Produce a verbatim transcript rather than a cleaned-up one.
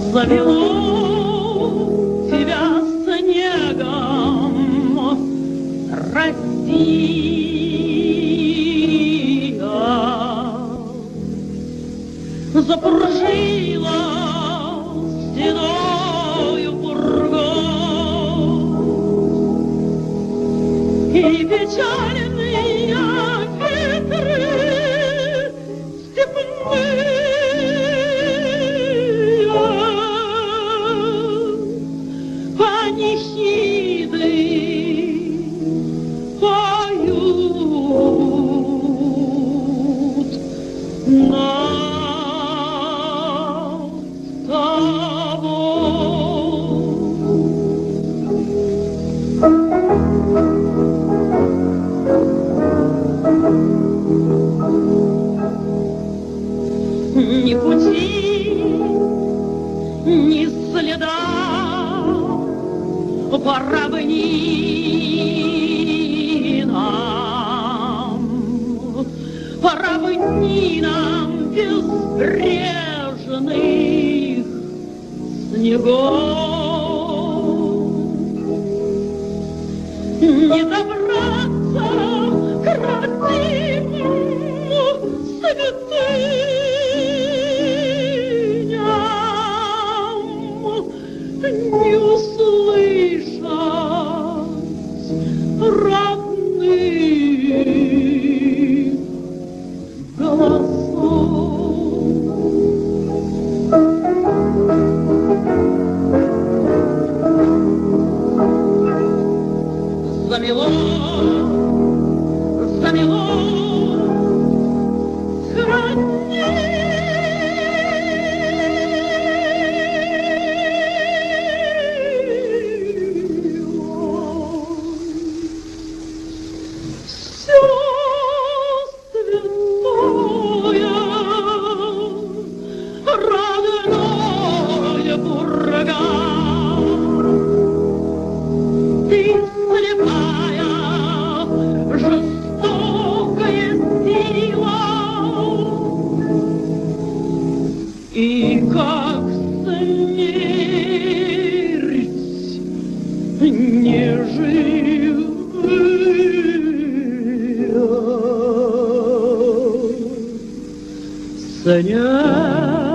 Завело тебя снегом, Россия, запружила седою пургой, и печальные ветры степные панихиды поют над тобой. Ни пути, ни следа, пора бы ни нам, пора бы ни нам безбрежных снегов, не добраться к родным святыням, не услышать родных голосов. Замело, замело родней. И как смерть не живая,